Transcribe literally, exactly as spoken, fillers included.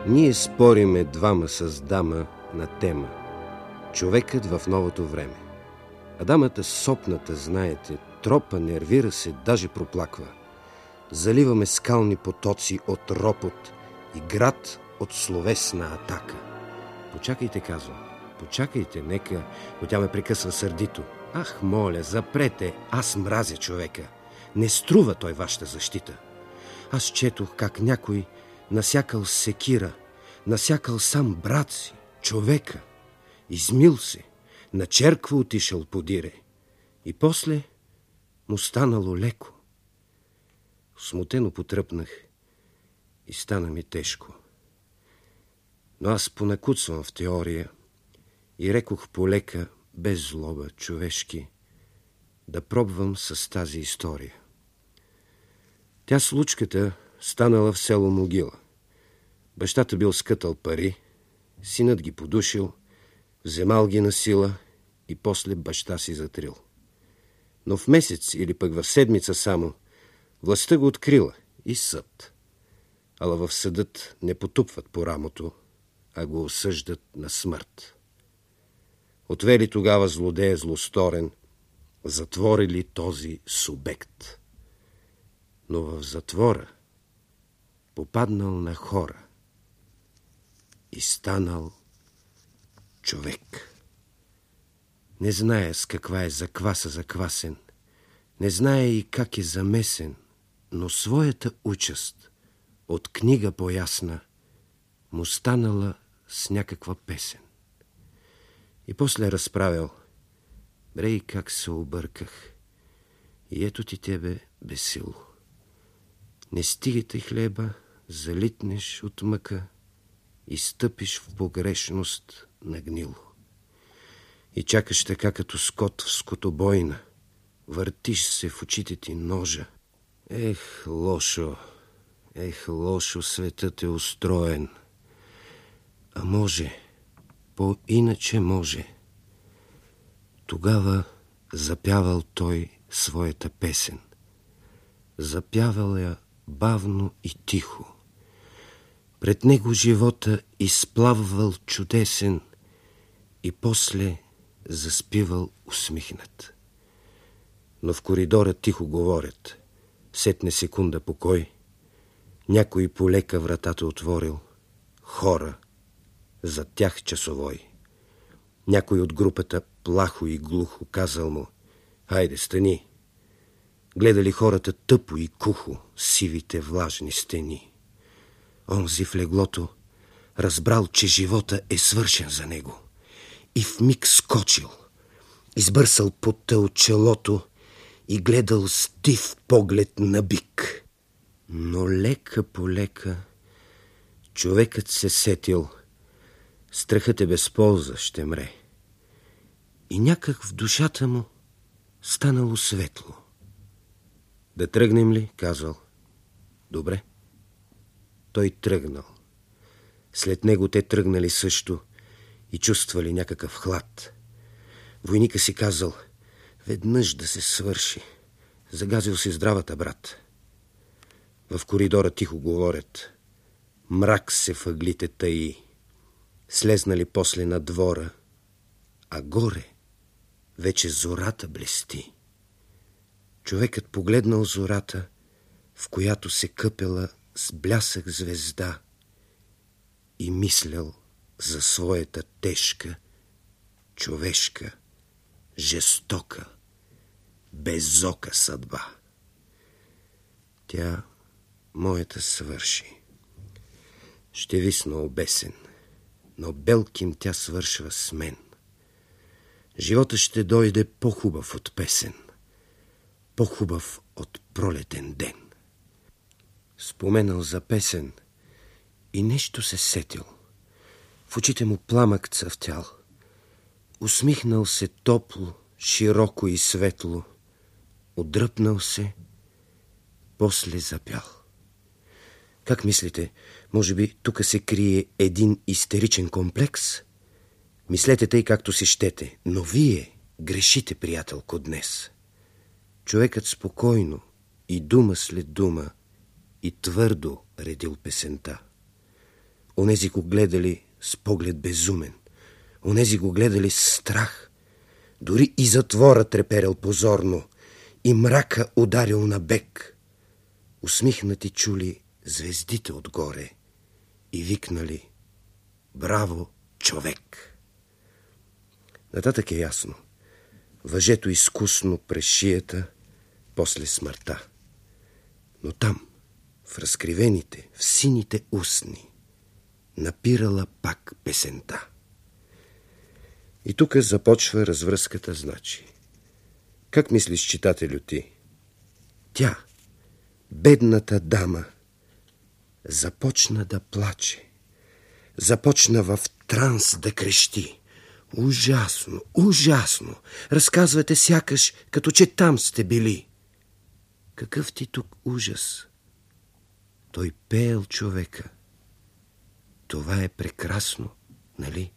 Ние спориме двама с дама на тема човекът в новото време. А дамата сопната, знаете, тропа, нервира се, даже проплаква. Заливаме скални потоци от ропот и град от словесна атака. Почакайте, казвам, почакайте, нека, но тя ме прекъсва сърдито. Ах, моля, запрете, аз мразя човека. Не струва той вашата защита. Аз четох как някой насякал секира, насякал сам брат си, човека, измил се, на черква отишъл подире и после му станало леко. Смутено потръпнах и стана ми тежко. Но аз понакуцвам в теория и рекох полека, без злоба, човешки, да пробвам с тази история. Тя случката станала в село Могила. Бащата бил скътал пари, синът ги подушил, вземал ги на сила и после баща си затрил. Но в месец или пък в седмица само властта го открила и съд. Ала в съдът не потупват по рамото, а го осъждат на смърт. Отвели тогава злодея злосторен, затворили този субект. Но в затвора попаднал на хора и станал човек. Не знае с каква е закваса заквасен, не знае и как е замесен, но своята участ от книга поясна му станала с някаква песен. И после разправял: брей, как се обърках, и ето ти тебе бесило. Не стигате хлеба, залитнеш от мъка и стъпиш в погрешност на гнило. И чакаш така като скот в скотобойна, въртиш се в очите ти ножа. Ех, лошо, ех, лошо светът е устроен. А може, по-иначе може. Тогава запявал той своята песен. Запявал я бавно и тихо. Пред него живота изплаввал чудесен и после заспивал усмихнат. Но в коридора тихо говорят. Сетне секунда покой. Някой полека вратата отворил. Хора, за тях часовой. Някой от групата плахо и глухо казал му: хайде, стани. Гледали хората тъпо и кухо сивите влажни стени. Онзи в леглото разбрал, че живота е свършен за него и в миг скочил, избърсал потта от челото и гледал с див поглед на бик. Но лека по лека човекът се сетил: страхът е без полза, ще мре. И някак в душата му станало светло. Да тръгнем ли? Казал. Добре. Той тръгнал. След него те тръгнали също и чувствали някакъв хлад. Войника си казал: веднъж да се свърши. Загазил си здравата, брат. В коридора тихо говорят. Мрак се въглите таи. Слезнали после на двора, а горе вече зората блести. Човекът погледнал зората, в която се къпела с блясък звезда, и мислял за своята тежка, човешка, жестока, безока съдба. Тя, моята, свърши. Ще висна обесен, но белким тя свършва с мен. Живота ще дойде по-хубав от песен, по-хубав от пролетен ден. Споменал за песен и нещо се сетил. В очите му пламък цъфтял. Усмихнал се топло, широко и светло. Отдръпнал се, после запял. Как мислите, може би тук се крие един истеричен комплекс? Мислете тъй както си щете, но вие грешите, приятелко, днес. Човекът спокойно и дума след дума и твърдо редил песента. Онези го гледали с поглед безумен. Онези го гледали с страх. Дори и затвора треперел позорно и мрака ударил на бег. Усмихнати чули звездите отгоре и викнали: браво, човек! Нататък е ясно. Въжето изкусно през шията, после смъртта. Но там, в разкривените, в сините устни, напирала пак песента. И тук започва развръзката, значи. Как мислиш, читателю, ти? Тя, бедната дама, започна да плаче. Започна в транс да крещи. Ужасно, ужасно! Разказвате сякаш, като че там сте били. Какъв ти тук ужас? Той пеел човека. Това е прекрасно, нали?